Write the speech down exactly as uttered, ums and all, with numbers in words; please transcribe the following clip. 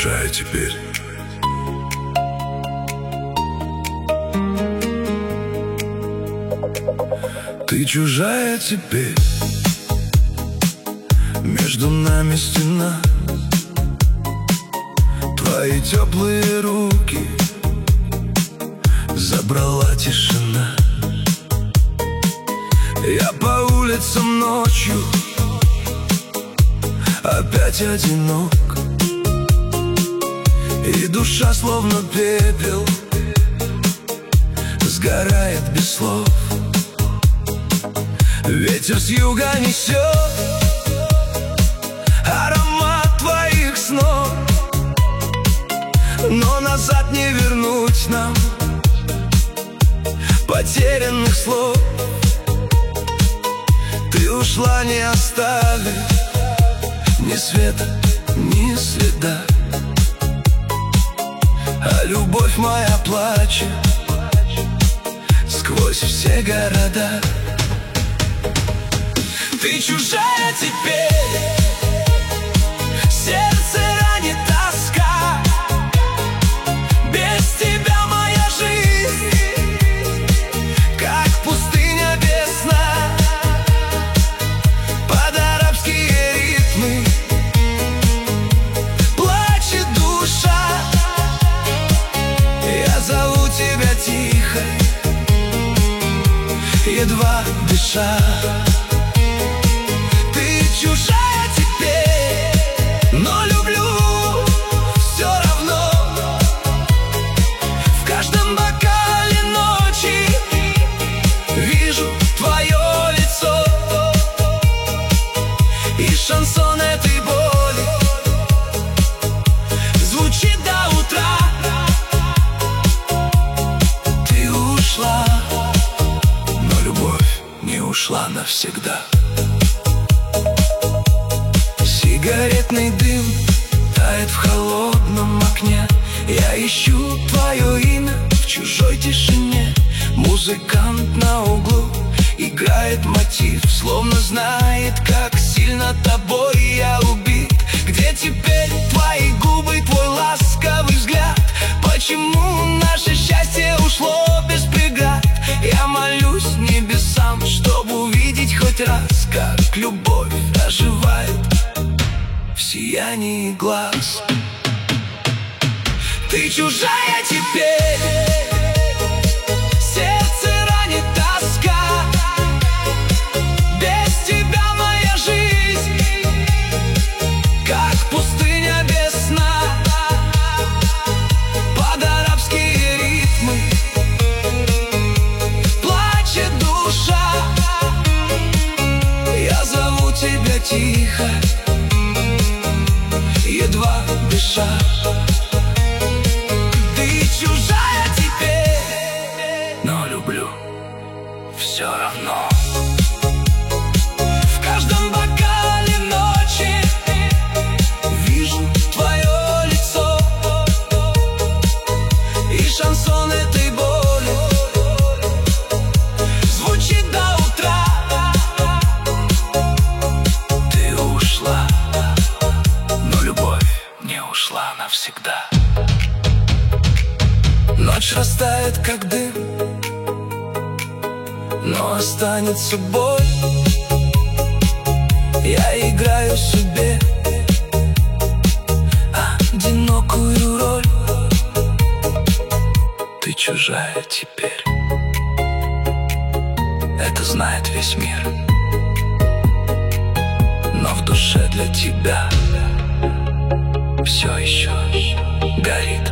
чужая теперь. Ты чужая теперь. Между нами стена. Твои теплые руки забрала тишина. Я по улицам ночью опять одинок, и душа словно пепел сгорает без слов. Ветер с юга несет аромат твоих снов, но назад не вернуть нам потерянных слов. Ты ушла, не оставив ни света, ни следа, а любовь моя плачет сквозь все города. Ты чужая теперь, сердце ранит тоска. Без тебя моя жизнь как пустыня без сна. Под арабские ритмы плачет душа. Я зову тебя тихо, едва дыша. Чужая теперь, но люблю все равно. В каждом бокале ночи вижу твое лицо, и шансон этой боли звучит до утра. Ты ушла, но любовь не ушла навсегда. Сигаретный дым тает в холодном окне. Я ищу твое имя в чужой тишине. Музыкант на углу играет мотив, словно знает, как сильно тобой я убит. Где теперь твои губы, твой ласковый взгляд? Почему наше счастье ушло без преград? Я молюсь небесам, чтобы увидеть хоть раз, как любовь оживает в сиянии глаз. Ты чужая теперь, сердце ранит тоска. Без тебя моя жизнь как пустыня без сна. Под арабские ритмы плачет душа. Я зову тебя тихо, едва дыша. Ты чужая теперь, но люблю все равно. В каждом бокале ночи вижу твое лицо, и шансон этой боли звучит до утра. Ты ушла, ушла навсегда. Ночь растает, как дым, но останется боль. Я играю себе одинокую роль. Ты чужая теперь, это знает весь мир, но в душе для тебя все еще горит.